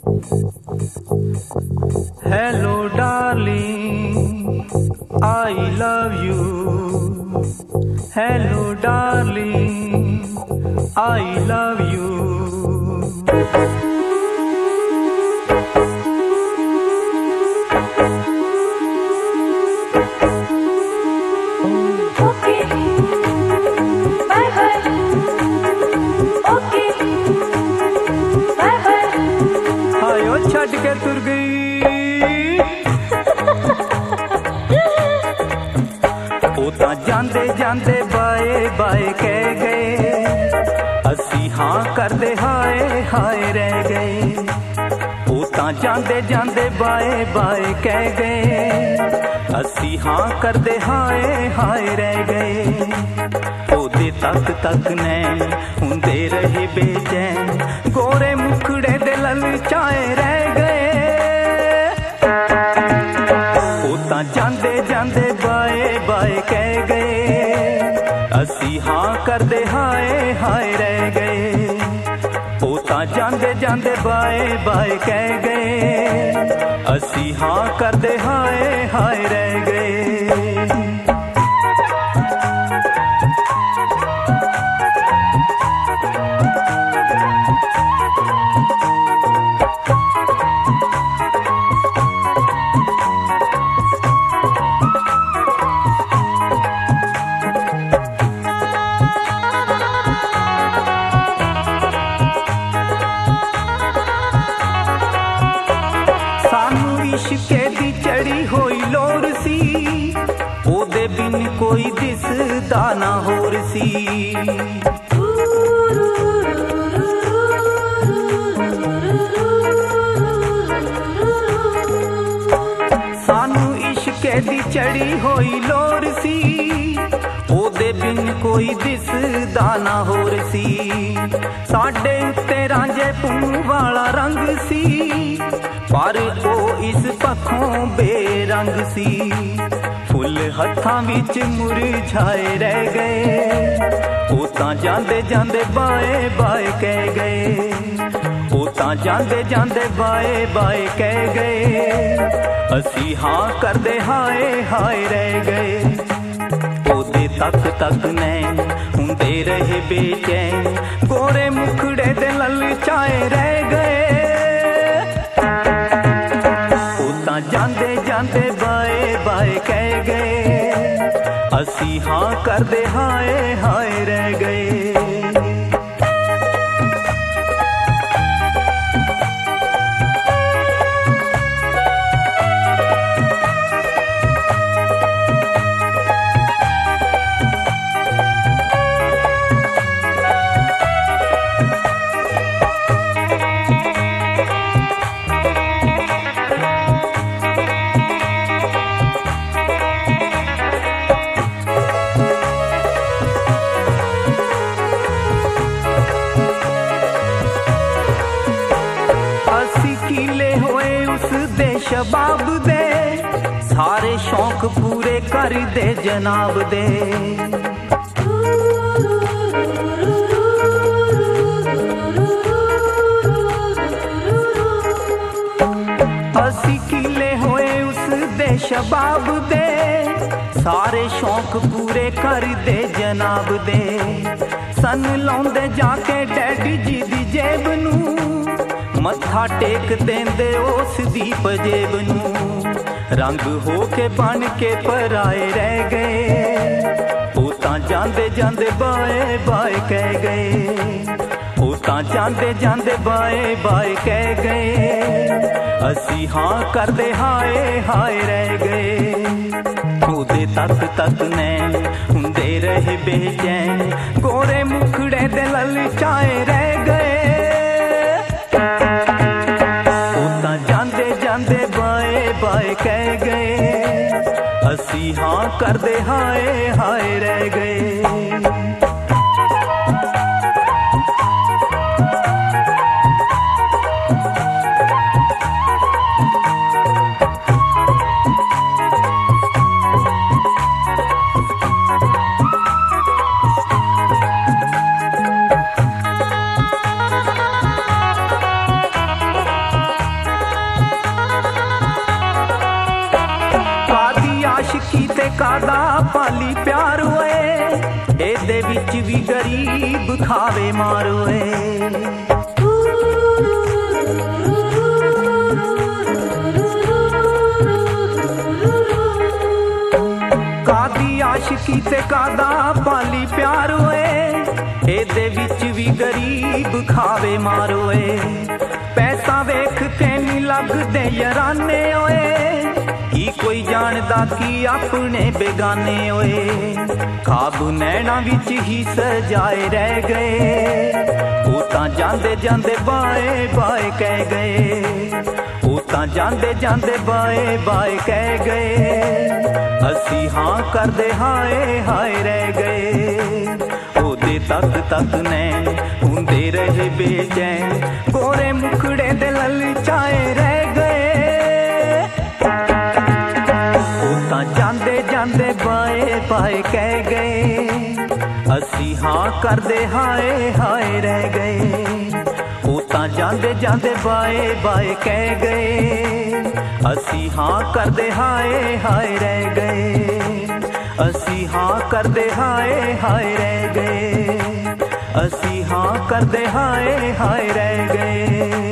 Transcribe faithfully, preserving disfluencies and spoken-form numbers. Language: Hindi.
Hello darling, I love you. Hello darling, I love you. Okay, bye bye. Okay, bye bye. हायो छड़ के तुर गई ओ तां जांदे जांदे बाए बाए कह गए असी हाँ करदे हाय हाय रह गए ओ तां जांदे जांदे बाए बाए कह गए असी हाँ करदे हाय हाय रह गए ओदे तक तक ने हुंदे रहे बेचैन गोरे मुखड़े दे ललचाए रह गए ओ तां जांदे जांदे बाए बाए कह गए असी हाँ करदे हाय हाय रह गए ओ तां जांदे जांदे बाए बाए कह गए असी हाँ करदे हाय हाय रह गए इश्के दी चढ़ी होई लोर सी ओदे बिन कोई दिसदा ना होर सी सानू इश्के दी चढ़ी होई लोर सी ओदे बिन कोई दिसदा ना होर सी साडे उत्ते रांझे पुन वाला रंग सी पर ओ इस पखों बेरंग सी फुल हत्थां विच मुरझाए रह गए ओ तां जांदे जांदे बाए बाए कह गए ओ तां जांदे जांदे बाए बाए कह गए असी हाँ करदे हाय हाय रह गए ओदे तक तक ने हुंदे रहे बेचैन गोरे मुखड़े दे ललचाए रह गए जांदे जांदे बाए बाए कह गए असी हाँ करदे हाय हाय रह गए शबाब दे सारे शौक पूरे कर दे जनाब दे असी किले होए उस दे शबाब दे सारे शौक पूरे कर दे जनाब दे सन लाउंदे जाके डैडी जी दी जेब नू मत्था टेक देंदे उस दी पजेब नू रंग हो के बन के पराए रह गए ओ तां जांदे जांदे बाए बाए कह गए ओ तां जांदे जांदे बाए बाए कह गए असी हाँ करदे हाय हाय रह गए ओदे तक तक ने हुंदे रहे बेचैन गोरे मुखड़े दे ललचाए रह गए बाए कह गए असी हाँ करदे हाय हाय रह गए ਤੇ ਕਾਦਾ ਪਾਲੀ ਪਿਆਰ ਓਏ, ਇਹਦੇ ਵਿੱਚ ਵੀ ਗਰੀਬ ਖਾਵੇ ਮਾਰ ਓਏ। ਕਾਦੀ ਆਸ਼ਕੀ ਤੇ ਕਾਦਾ ਪਾਲੀ ਪਿਆਰ ਓਏ, ਇਹਦੇ ਵਿੱਚ ਵੀ ਗਰੀਬ ਖਾਵੇ ਮਾਰ ਓਏ। ਪੈਸਾ ਵੇਖ ਕੇ ਨੀ ਲੱਗਦੇ ਯਾਰਾਨੇ ਓਏ, ਕੀ ਕੋਈ ਜਾਣਦਾ ਕੀ ਆਪਣੇ ਬੇਗਾਨੇ ਓਏ। ਖਾਬ ਨੈਣਾ ਵਿੱਚ ਹੀ ਸਜਾਏ ਰਹਿ ਗਏ, ਉਹ ਤਾਂ ਜਾਂਦੇ ਜਾਂਦੇ ਬਾਏ ਬਾਏ ਕਹਿ ਗਏ, ਉਹ ਤਾਂ ਜਾਂਦੇ ਜਾਂਦੇ ਬਾਏ ਬਾਏ ਕਹਿ ਗਏ। ਅਸੀਂ ਹਾਂ ਕਰਦੇ ਹਾਏ ਹਾਏ ਰਹਿ ਗਏ, ਉਹਦੇ ਤੱਕ ਤੱਕ ਨੈਣ ਹੁੰਦੇ ਰਹੇ ਬੇਚੈਨ, ਗੋਰੇ ਮੁਖੜੇ ਦੇ ਲਲਚਾਏ ਰਹਿ ਗਏ। ਉਹ ਤਾਂ ਜਾਂਦੇ ਜਾਂਦੇ ਬਾਏ ਬਾਏ ਕਹਿ ਗਏ, ਅਸੀਂ ਹਾਂ ਕਰਦੇ ਹਾਏ ਹਾਏ ਰਹਿ ਗਏ। ਉਹ ਤਾਂ ਜਾਂਦੇ ਜਾਂਦੇ ਬਾਏ ਬਾਏ ਕਹਿ ਗਏ, ਅਸੀਂ ਹਾਂ ਕਰਦੇ ਹਾਏ ਹਾਏ ਰਹਿ ਗਏ, ਅਸੀਂ ਹਾਂ ਕਰਦੇ ਹਾਏ ਹਾਏ ਰਹਿ ਗਏ, ਅਸੀਂ ਹਾਂ ਕਰਦੇ ਹਾਏ ਹਾਏ ਰਹਿ ਗਏ।